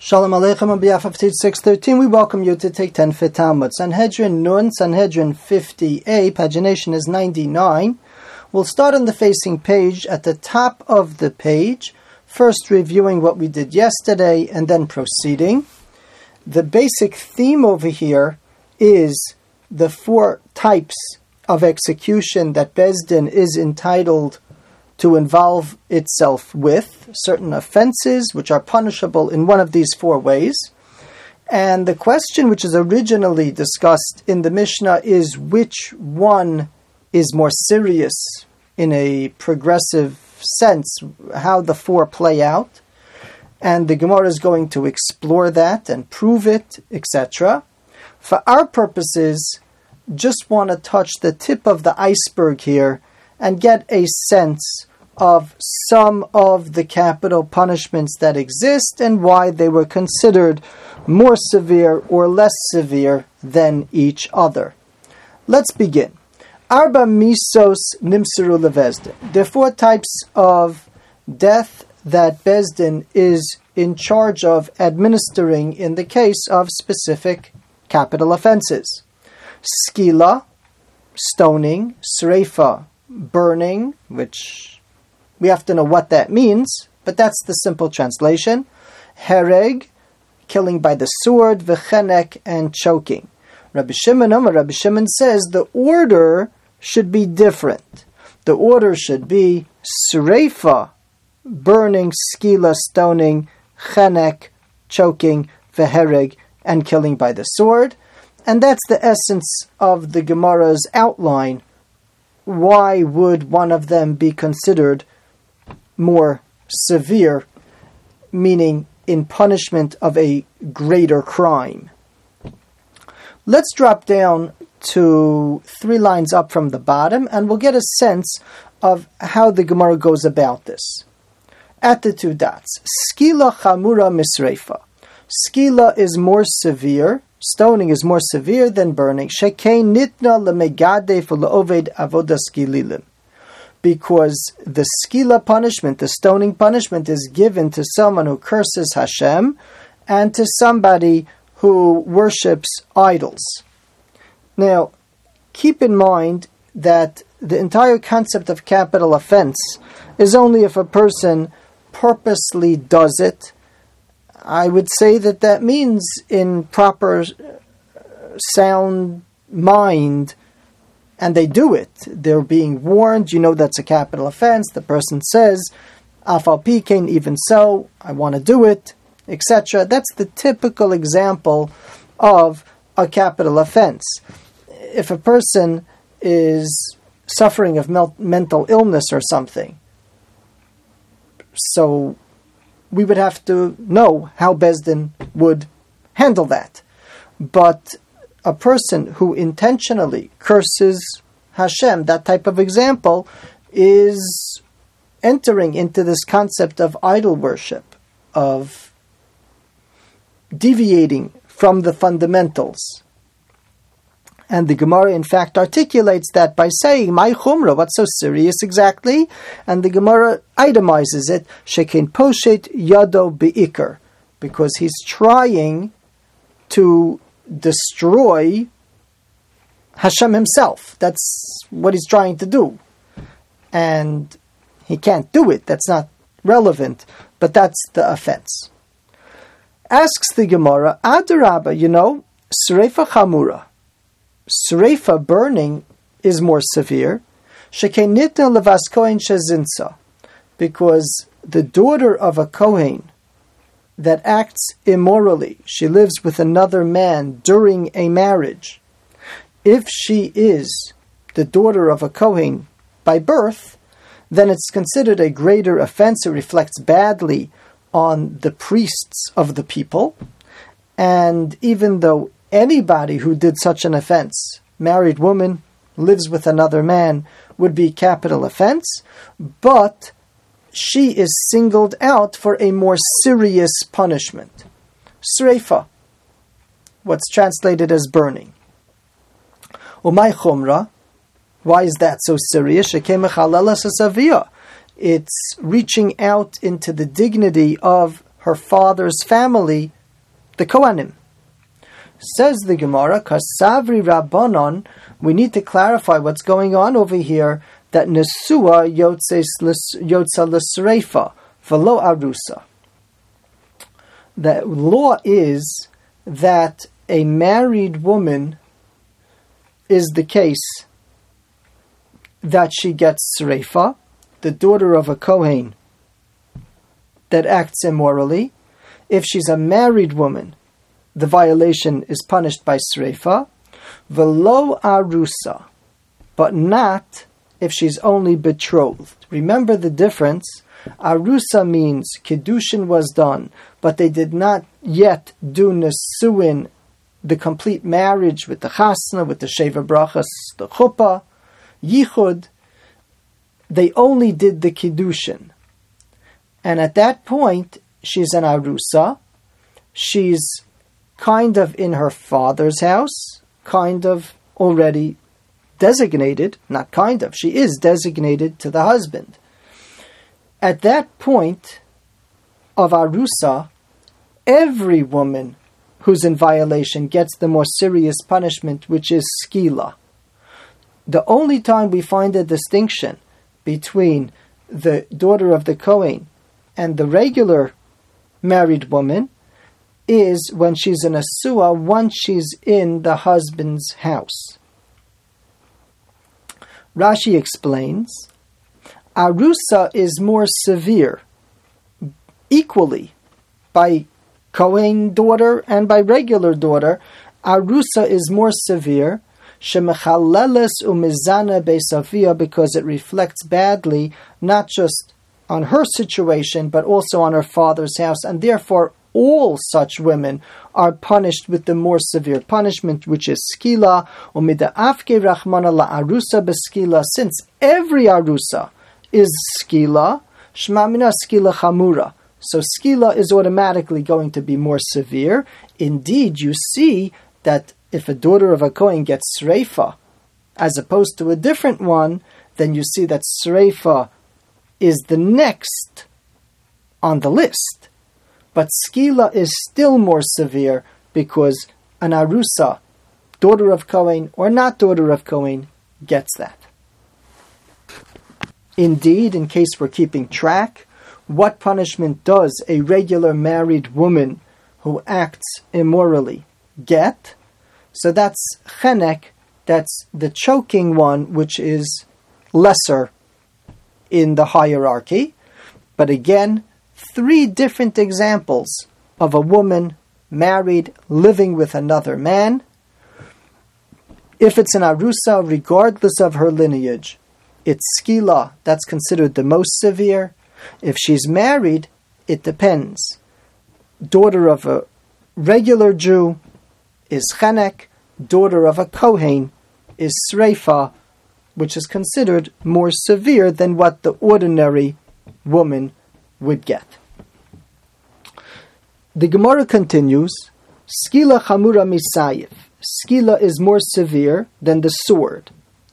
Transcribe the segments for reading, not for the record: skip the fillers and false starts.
Shalom Aleichem. On behalf of Teach 613, we welcome you to take 10 Fit Talmud. Sanhedrin Nun, Sanhedrin 50a, pagination is 99. We'll start on the facing page at the top of the page, first reviewing what we did yesterday and then proceeding. The basic theme over here is the four types of execution that Beis Din is entitled to involve itself with, certain offenses which are punishable in one of these four ways. And the question which is originally discussed in the Mishnah is which one is more serious in a progressive sense, how the four play out. And the Gemara is going to explore that and prove it, etc. For our purposes, just want to touch the tip of the iceberg here and get a sense of some of the capital punishments that exist and why they were considered more severe or less severe than each other. Let's begin. Arba misos nimseru leBeis Din. There are four types of death that Beis Din is in charge of administering in the case of specific capital offenses. Skila, stoning; sreifa, burning, which we have to know what that means, but that's the simple translation. Hereg, killing by the sword; v'chenek, and choking. Rabbi Shimon says the order should be different. The order should be sreifa, burning; skila, stoning; chenek, choking; v'hereg, and killing by the sword. And that's the essence of the Gemara's outline. Why would one of them be considered more severe, meaning in punishment of a greater crime? Let's drop down to 3 lines up from the bottom, and we'll get a sense of how the Gemara goes about this. At the 2 dots, skila chamura misreifa. Skila is more severe, stoning is more severe than burning. Shekein nitna lemegadef leoved avodas skililim. Because the skila punishment, the stoning punishment, is given to someone who curses Hashem and to somebody who worships idols. Now, keep in mind that the entire concept of capital offense is only if a person purposely does it. I would say that means in proper sound mind, and they do it. They're being warned, that's a capital offense. The person says, Afal Pikein, even so, I want to do it, etc. That's the typical example of a capital offense. If a person is suffering of mental illness or something, so we would have to know how Beis Din would handle that. But a person who intentionally curses Hashem, that type of example, is entering into this concept of idol worship, of deviating from the fundamentals. And the Gemara, in fact, articulates that by saying, "My chumra, what's so serious exactly?" And the Gemara itemizes it, "Shekin poshet yado beikar," because he's trying to destroy Hashem himself. That's what he's trying to do. And he can't do it. That's not relevant. But that's the offense. Asks the Gemara, Adarabba, sreifa chamura. Sreifa, burning, is more severe. Shekein nitna levas kohen shezinsa. Because the daughter of a kohen that acts immorally, she lives with another man during a marriage. If she is the daughter of a kohen by birth, then it's considered a greater offense. It reflects badly on the priests of the people. And even though anybody who did such an offense, married woman, lives with another man, would be capital offense, but she is singled out for a more serious punishment. Sreifa, what's translated as burning. Umay chumra, why is that so serious? It's reaching out into the dignity of her father's family, the Kohanim. Says the Gemara, Kasavri Rabbanon, we need to clarify what's going on over here, that Nesua Yotza L'Sreifa, V'lo Arusa. The law is that a married woman is the case that she gets Sreifa, the daughter of a Kohen that acts immorally. If she's a married woman, the violation is punished by Sreifa, V'lo Arusa, but not if she's only betrothed. Remember the difference. Arusa means Kiddushin was done, but they did not yet do Nesuin, the complete marriage with the Chasna, with the Sheva Brachas, the Chuppah, Yichud. They only did the Kiddushin. And at that point, she's an Arusa. She's kind of in her father's house, kind of already designated, not kind of, she is designated to the husband. At that point of Arusa, every woman who's in violation gets the more serious punishment, which is skila. The only time we find a distinction between the daughter of the Kohen and the regular married woman is when she's in a suah, once she's in the husband's house. Rashi explains, Arusa is more severe, equally, by Kohen daughter and by regular daughter. Arusa is more severe, shemechaleles umizana beisavia, because it reflects badly not just on her situation but also on her father's house, and therefore all such women are punished with the more severe punishment, which is skila. Umida afke rachmana la arusa beskila, since every arusa is skila, shmamina skila chamura. So skila is automatically going to be more severe. Indeed, you see that if a daughter of a Kohen gets sreifa, as opposed to a different one, then you see that sreifa is the next on the list. But skila is still more severe because an arusa, daughter of Kohen or not daughter of Kohen, gets that. Indeed, in case we're keeping track, what punishment does a regular married woman who acts immorally get? So that's chenek, that's the choking one, which is lesser in the hierarchy. But again, 3 different examples of a woman married living with another man. If it's an arusa, regardless of her lineage, it's skila, that's considered the most severe. If she's married, it depends. Daughter of a regular Jew is chenek, daughter of a Kohen is sreifa, which is considered more severe than what the ordinary woman would get. The Gemara continues, skila chamura misayif. Skila is more severe than the sword.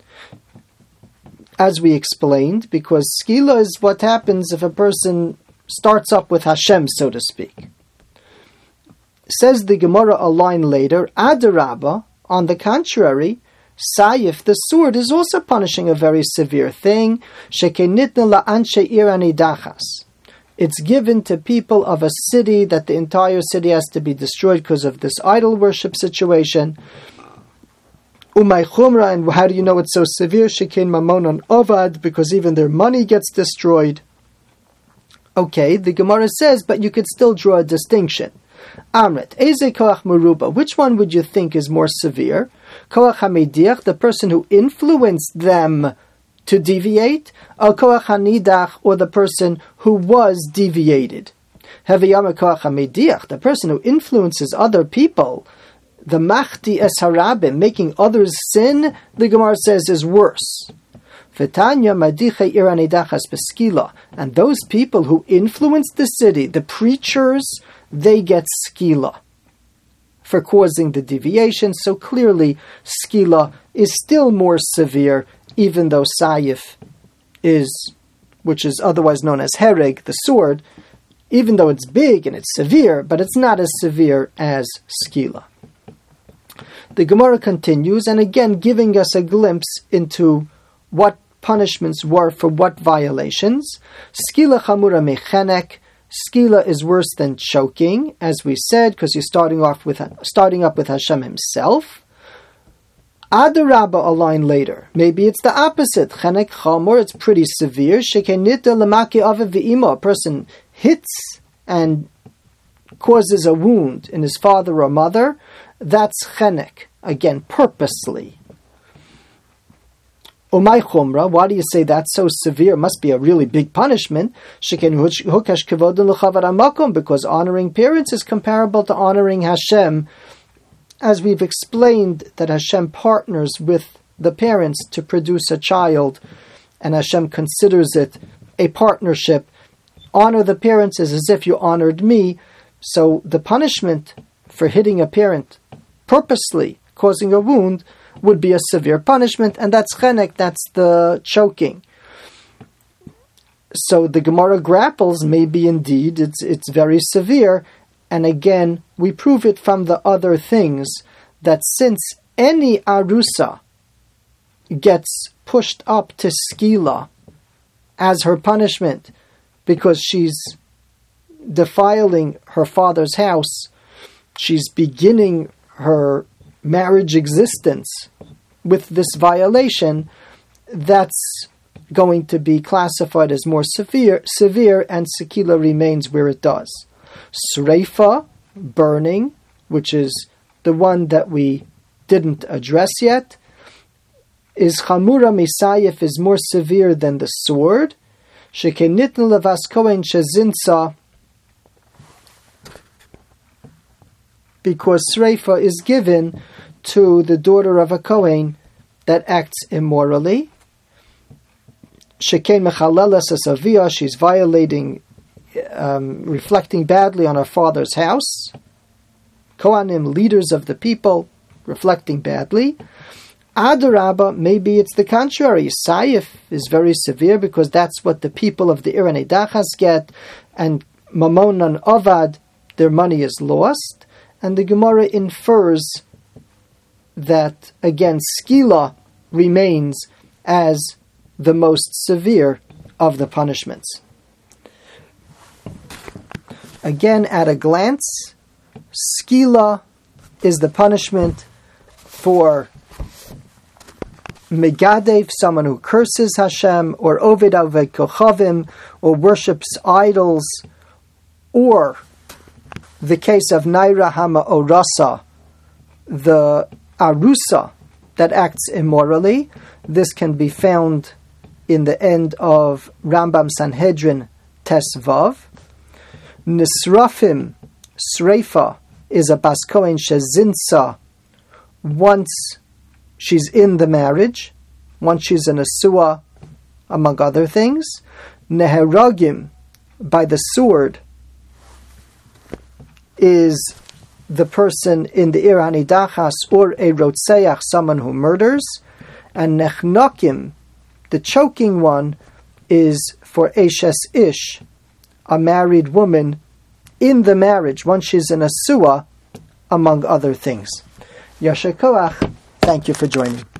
As we explained, because skila is what happens if a person starts up with Hashem, so to speak. Says the Gemara a line later, Adarabba, on the contrary, Sayif, the sword, is also punishing a very severe thing. Shekenitna la'anshe ir anidachas. It's given to people of a city that the entire city has to be destroyed because of this idol worship situation. Umay chumra, and how do you know it's so severe? Shekin mamonon ovad, because even their money gets destroyed. Okay, the Gemara says, but you could still draw a distinction. Amrit, eze koach meruba, which one would you think is more severe? Koach hamediach, the person who influenced them to deviate, or koach hanidach, or the person who was deviated? Heviyama koach hamediach, the person who influences other people, the machdi es harabim, making others sin, the Gemara says is worse. V'tanya madiche ir anidachas beskila, and those people who influence the city, the preachers, they get skila for causing the deviation. So clearly, skila is still more severe, even though sayif is, which is otherwise known as hereg, the sword, even though it's big and it's severe, but it's not as severe as skila. The Gemara continues, and again giving us a glimpse into what punishments were for what violations. Skila chamura mechenek. Skila is worse than choking, as we said, because you're starting up with Hashem himself. Adarabba, a line later. Maybe it's the opposite. Chenek chamur, it's pretty severe. Shekenita lemaki aviv v'imo. A person hits and causes a wound in his father or mother. That's chenek. Again, purposely. Umay chumra, why do you say that's so severe? It must be a really big punishment. Because honoring parents is comparable to honoring Hashem. As we've explained that Hashem partners with the parents to produce a child, and Hashem considers it a partnership. Honor the parents is as if you honored me. So the punishment for hitting a parent purposely, causing a wound, would be a severe punishment, and that's chenek, that's the choking. So the Gemara grapples, maybe indeed it's very severe, and again, we prove it from the other things, that since any arusa gets pushed up to skila as her punishment, because she's defiling her father's house, she's beginning her marriage existence with this violation, that's going to be classified as more severe, and sekila remains where it does. Sreifa, burning, which is the one that we didn't address yet, is chamura misayif, is more severe than the sword. Shekenitn levas kohen shezinsa, because sreifa is given to the daughter of a kohen that acts immorally. Sheken mechalelas asavia, she's violating, reflecting badly on her father's house. Kohanim, leaders of the people, reflecting badly. Adarabba, maybe it's the contrary. Sayif is very severe because that's what the people of the Ir Nidachas get, and Mamon and Avad, their money is lost. And the Gemara infers that, again, skila remains as the most severe of the punishments. Again, at a glance, skila is the punishment for megadev, someone who curses Hashem, or oved aved kochavim, or worships idols, or the case of naira hama orasa, the arusa that acts immorally. This can be found in the end of Rambam Sanhedrin Tesvav. Nisrafim, sreifa, is a bas kohen shezinsa, once she's in the marriage, once she's in a suah, among other things. Neheragim, by the sword, is the person in the Ir Hanidachas, or a rotseach, someone who murders. And nechnokim, the choking one, is for eshes ish, a married woman in the marriage, once she's in a suah, among other things. Yasher koach, thank you for joining.